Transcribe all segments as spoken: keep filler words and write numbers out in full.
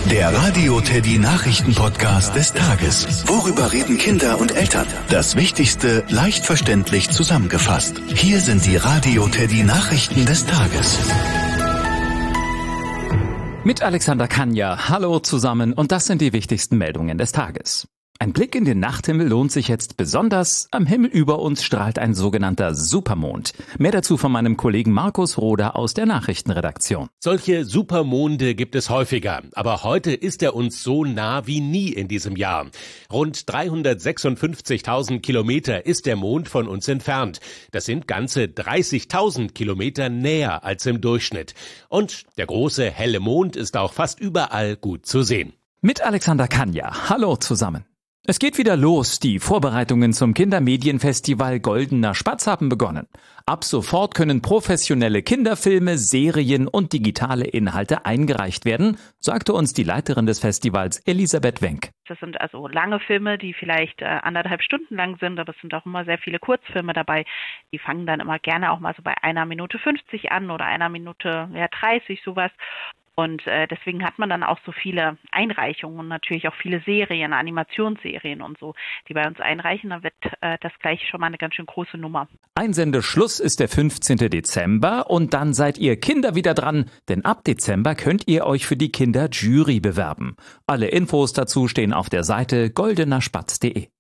Der Radio Teddy Nachrichten-Podcast des Tages. Worüber reden Kinder und Eltern? Das Wichtigste leicht verständlich zusammengefasst. Hier sind die Radio Teddy Nachrichten des Tages. Mit Alexander Kanja. Hallo zusammen und das sind die wichtigsten Meldungen des Tages. Ein Blick in den Nachthimmel lohnt sich jetzt besonders. Am Himmel über uns strahlt ein sogenannter Supermond. Mehr dazu von meinem Kollegen Markus Roder aus der Nachrichtenredaktion. Solche Supermonde gibt es häufiger, aber heute ist er uns so nah wie nie in diesem Jahr. Rund dreihundertsechsundfünfzigtausend Kilometer ist der Mond von uns entfernt. Das sind ganze dreißigtausend Kilometer näher als im Durchschnitt. Und der große helle Mond ist auch fast überall gut zu sehen. Mit Alexander Kanja. Hallo zusammen. Es geht wieder los. Die Vorbereitungen zum Kindermedienfestival Goldener Spatz haben begonnen. Ab sofort können professionelle Kinderfilme, Serien und digitale Inhalte eingereicht werden, sagte uns die Leiterin des Festivals Elisabeth Wenck. Das sind also lange Filme, die vielleicht äh, anderthalb Stunden lang sind, aber es sind auch immer sehr viele Kurzfilme dabei. Die fangen dann immer gerne auch mal so bei einer Minute fünfzig an oder einer Minute ja, dreißig, sowas. Und äh, deswegen hat man dann auch so viele Einreichungen und natürlich auch viele Serien, Animationsserien und so, die bei uns einreichen. Dann wird äh, das gleich schon mal eine ganz schön große Nummer. Einsendeschluss ist der fünfzehnten Dezember und dann seid ihr Kinder wieder dran, denn ab Dezember könnt ihr euch für die Kinderjury bewerben. Alle Infos dazu stehen auf der Seite goldener spatz punkt de.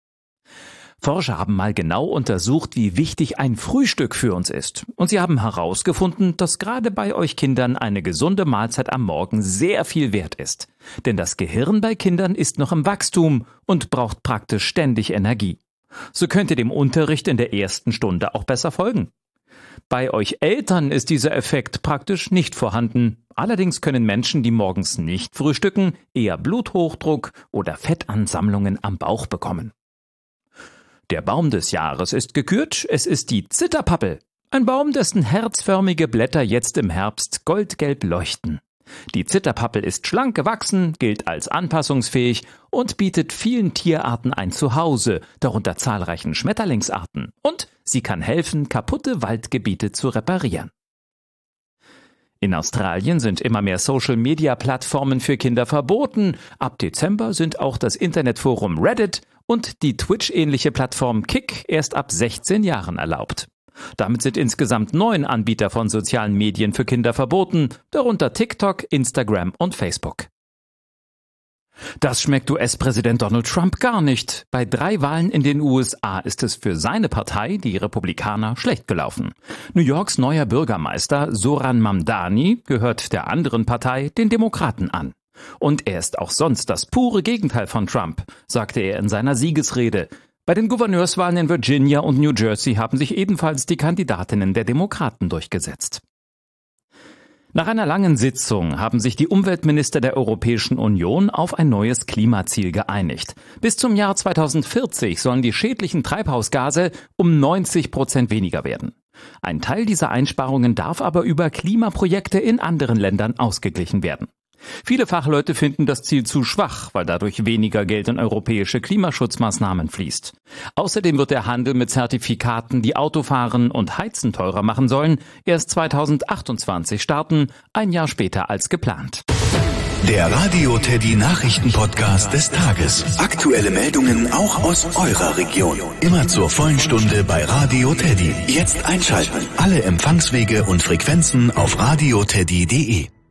Forscher haben mal genau untersucht, wie wichtig ein Frühstück für uns ist. Und sie haben herausgefunden, dass gerade bei euch Kindern eine gesunde Mahlzeit am Morgen sehr viel wert ist. Denn das Gehirn bei Kindern ist noch im Wachstum und braucht praktisch ständig Energie. So könnt ihr dem Unterricht in der ersten Stunde auch besser folgen. Bei euch Eltern ist dieser Effekt praktisch nicht vorhanden. Allerdings können Menschen, die morgens nicht frühstücken, eher Bluthochdruck oder Fettansammlungen am Bauch bekommen. Der Baum des Jahres ist gekürt, es ist die Zitterpappel. Ein Baum, dessen herzförmige Blätter jetzt im Herbst goldgelb leuchten. Die Zitterpappel ist schlank gewachsen, gilt als anpassungsfähig und bietet vielen Tierarten ein Zuhause, darunter zahlreichen Schmetterlingsarten. Und sie kann helfen, kaputte Waldgebiete zu reparieren. In Australien sind immer mehr Social-Media-Plattformen für Kinder verboten. Ab Dezember sind auch das Internetforum Reddit und die Twitch-ähnliche Plattform Kick erst ab sechzehn Jahren erlaubt. Damit sind insgesamt neun Anbieter von sozialen Medien für Kinder verboten, darunter TikTok, Instagram und Facebook. Das schmeckt U S-Präsident Donald Trump gar nicht. Bei drei Wahlen in den U S A ist es für seine Partei, die Republikaner, schlecht gelaufen. New Yorks neuer Bürgermeister Zoran Mamdani gehört der anderen Partei, den Demokraten, an. Und er ist auch sonst das pure Gegenteil von Trump, sagte er in seiner Siegesrede. Bei den Gouverneurswahlen in Virginia und New Jersey haben sich ebenfalls die Kandidatinnen der Demokraten durchgesetzt. Nach einer langen Sitzung haben sich die Umweltminister der Europäischen Union auf ein neues Klimaziel geeinigt. Bis zum Jahr zweitausendvierzig sollen die schädlichen Treibhausgase um neunzig Prozent weniger werden. Ein Teil dieser Einsparungen darf aber über Klimaprojekte in anderen Ländern ausgeglichen werden. Viele Fachleute finden das Ziel zu schwach, weil dadurch weniger Geld in europäische Klimaschutzmaßnahmen fließt. Außerdem wird der Handel mit Zertifikaten, die Autofahren und Heizen teurer machen sollen, erst zweitausendachtundzwanzig starten, ein Jahr später als geplant. Der Radio Teddy Nachrichten-Podcast des Tages. Aktuelle Meldungen auch aus eurer Region. Immer zur vollen Stunde bei Radio Teddy. Jetzt einschalten. Alle Empfangswege und Frequenzen auf radio teddy punkt de.